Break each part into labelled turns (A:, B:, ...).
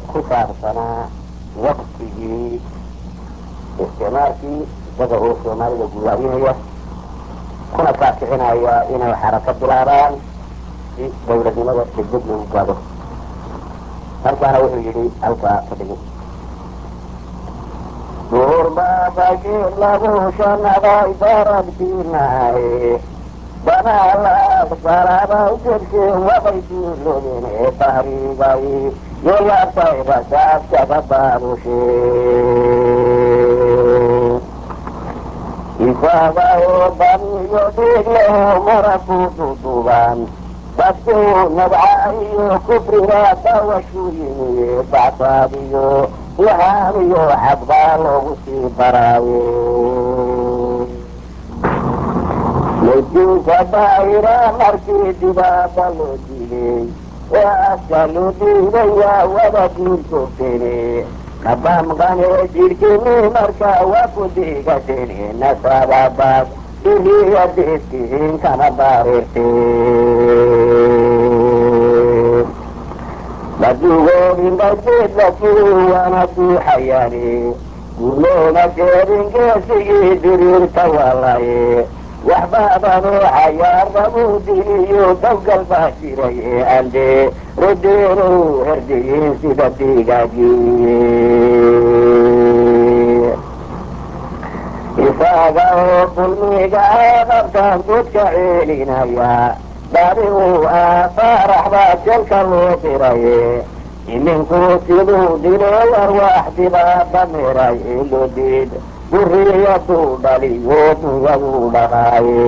A: ku saabsanaa waqtigii isticmaalkii isaga oo soomaalida gudaadinaya kuna kaakicinaya inay xaraka bilaabaan si dawladnimada degdeg lagu gaado. halkaana wuxuu yidhi halkaa ka dhigi duurbaabagii lagu shanaday daragtiinaaye banaalaad baraabay jebsheen wabay duulodine bahrigay yoyabtay rasaadkaga baabusheen isaga oo baniyo dhiigleho maraku duduban dadkuu nabca iyo kufriga dawashu yimiye bacsaadiyo waxaaniyo xadbaa loogu sii baraaye laydiisa daa'ira markii dibaada loo diiday ee aska loo diidayaa wada duurjoogteene kabamqane jidhkini markaa waa ku diigatene nasababaad iliya deestihiin kana baareerteen ladugoodindhadeedlakii waana duuxayaane gurloona jeedin geesigii diriirta waalaye waxbaabanoo cayaarabu diliyo dawgal baa jiraye andee rodeerow herdiyiin sida diigaagiye isaga oo dulmiga qabtaan dadka ceelinaya bari uu faarax baa jalka loo diraye iminkuu siduu dilay arwaax dibaada miray ilodid duriyaduu dhaliyo dunyaduu dhaqaaye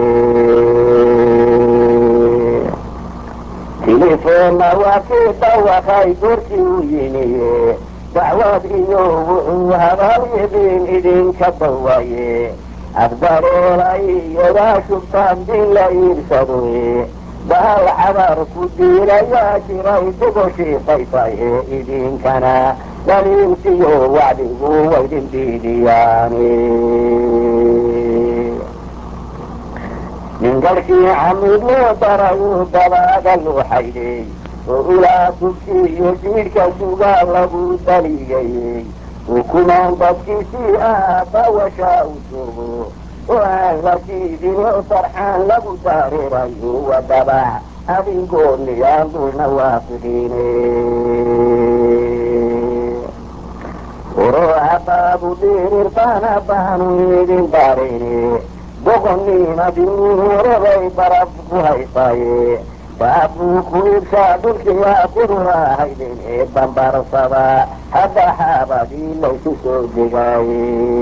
A: tilifoonna waa kii dawaqay gorkii u yimiye dacwad iyo wuxuu habalyadiin idinka dawaye afdareelay iyodaa shubtaan din la iibsadoye bahal xabar ku diirayaa jiray dugoshiiqaysaye idinkana daliilkiyo wacdigu waydin diidiyaane nin garhkii xamiid loo darayuu dabaaga loo xaydey oo ilaa tubkii iyo jiidhka sugaa lagu daliyayey ukumaan dadkiisii bawashaa u joogo oo aan la diidino farxaan lagu dareerayo wadabax adingooniyaan dulna waafiqiine urooca baabu dhiirirtaana baanu idin daarayne boqonniinadii horebay baraf ku haysaye baabuu ku ibshaa dhulkiyaa diruraahaydin ee bambarsada hadda xaabadii laysu soo degaaye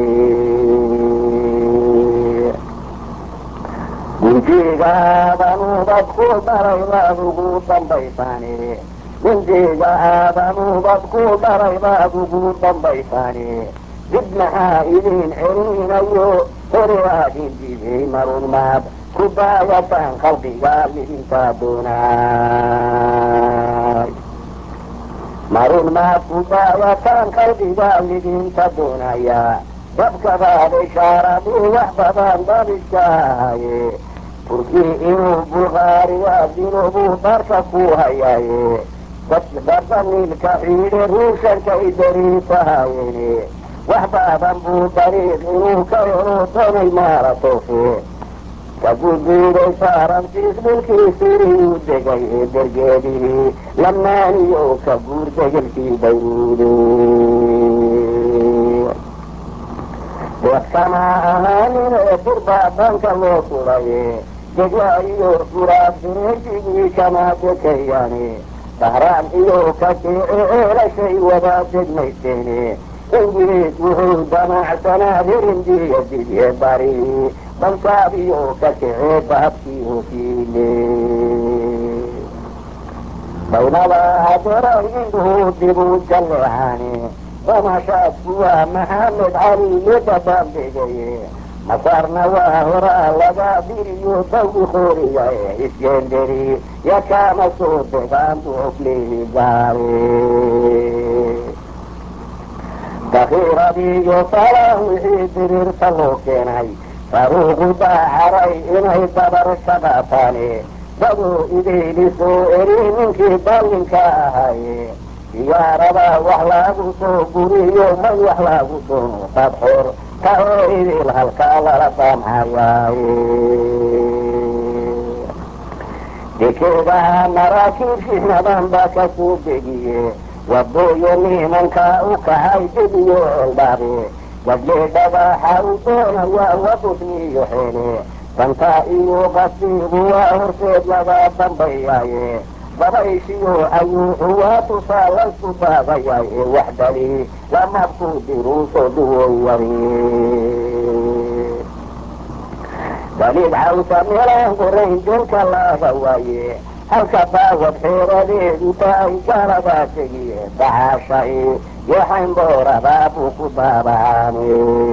A: gunjiigaadanuu dadku dharay baad ugu dambaysaane gunjiigaadanuu dadku dharay baad ugu dambaysaane dib maxaa idin celinayo hore aadin dibay marun maad ku daayataan khalqiga lidinkaa doonaay marun maad ku daayataan khalqiga lidinka doonaya dabkabaaday shaaradii wax badan dabiska ahaye turkii inuu bulgaariya dinubuu darka ku hayaaye dadamiilka ciide ruushankay dariisahayene wax badan buu dariiq inuu ka helo donay maaratoofe kaguguuday saarantiis dhulkii siriyuu degay ee dergeedihii lamaaniyo ka guur degelkii bayruude wadkama ahaaninee durbaadanka loo sulaye degla iyo guraad direejigii kama dekayane bahraan iyo kakeece eelashay wadaa degmayseene ingiriis wuxuu damacsanaa hirindiya didye bari balkaabiyo kakece baabkii hokiile baynada haderay indhuu dibuu jalleexane damashaadku waa maxamed cali lida baaldhigaye masarna waa horaa laga diriyo dawgi qooriya ee iskenderi yakaama soo degaan buoglihi gaare dakiiradii iyo salaan wixii diriirta loo keenay faruuqu daacaray inay dabar ka qaataane dadoo idayli soo eri ninkii ballinka ahaye diyaarada wax lagu soo guriyo may wax lagu doono dad xoor ka oo idil halkaa lala damcayaaye dekeedaha maraakiibshiinadan baa ka soo degiye wadooyo nimanka u kacay debiyo eldhaabe gabdhe dhabaxa u doonaya wadudniyo xeele danta iyo qasiigu waa horseed laga dambayaaye dabayshiyo ayuuxu waa tusaa laysku daabayaaye wax dali lamabku diruusoo duwoy wari daliid xawsa meelaan qorayn dilka laaba waaye halka daawad xeeradeedu tahay galadaa tegiye dacaashay yoxayn booradaa buu ku daabacaane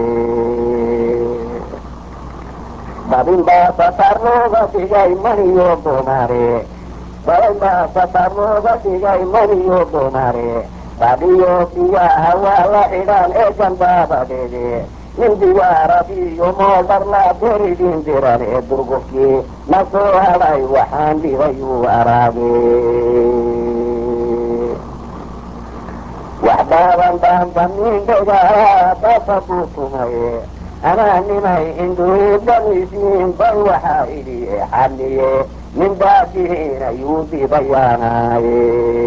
A: dabin baa satar looga dhigay maniyo dumare dabin baa satar looga dhigay maniyo dumare badiyo biyaha waa la xidhaan ee gandaabadeede nin diyaaradiyo moodarla beridin diran ee durgufkii ma soo hadhay waxaan dhigayuu araage wax baaban baan damiin dhegaha basa buu tumaye anaa nimay induudamisiin bay waxaa idhi xaliye nin baadihiin ayuu dibayaanaaye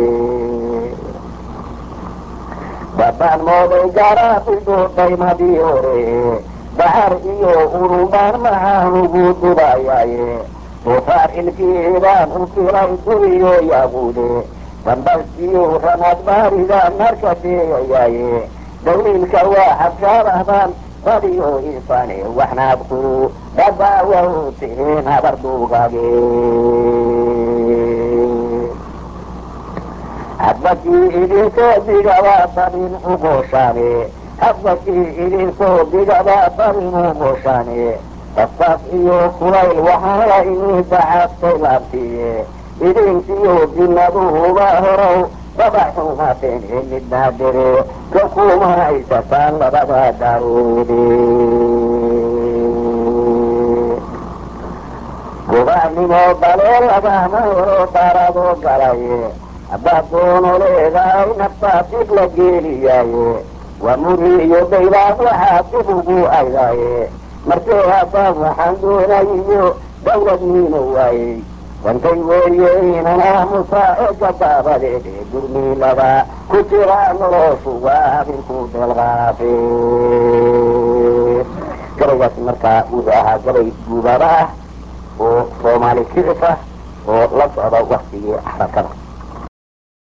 A: babaan mooday garaafidu daymadii hore bahar iyo urubaan maxaan ugu dubayaaye tufaar ilkiidaan u filay duriyo yabuude dambaskiyo ramad baaridan marka deegayaaye daliilka waa xabkaadahdaan badiyo insane waxnaad ku dhadaawa u tihiin habar duugage hadbakii idinsoo digabaa dabin ugooshaane hadbakii idinsoo digabaa dabin ugooshaane dastaaf iyo kulayl waxaan la inii dacaastay laabtiye idinsiyo dinaduhuba horow dabaxumateen ee midnaadere ka kuma haysataan labada daroode gobaanimo dalee lagama helo darado galaye haddaad doono leedahay naftaa dib la geeliyaaye waa muri iyo daylaad waxaa dib ugu aydaaye markee haddaad waxaan doonayiyo dawladniina waayey wantay weeye inan aamusaa ee gadaabadeed ee gurmiilada ku jiraa noloshu waa habinku delqaafe gabaygaasi markaa wuxuu ahaa gabay guubaba ah oo soomaali kicif ah oo la socda waktigii xarakada